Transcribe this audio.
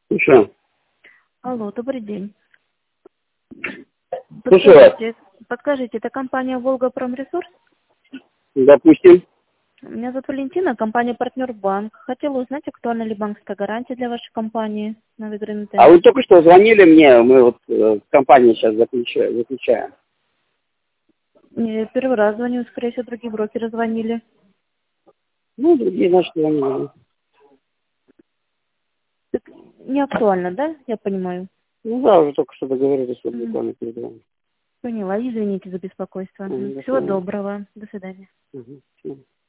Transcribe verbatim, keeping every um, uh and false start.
Слушаю. Алло, добрый день. Слушаю вас. Подскажите, подскажите, это компания «Волга Промресурс»? Допустим. Меня зовут Валентина, компания «Партнер Банк». Хотела узнать, актуальна ли банковская гарантия для вашей компании на выигранный А тендер. вы только что звонили мне, мы вот э, в компании сейчас заключаем. заключаем. Не, первый раз звоню, скорее всего, другие брокеры звонили. Ну, другие, значит, звонили. Так не актуально, да? Я понимаю. Ну да, уже только что договорились, вот Мгм. буквально перед вами. Поняла. Извините за беспокойство. Мгм, Мгм. до Всего свидания. доброго. До свидания. Мгм.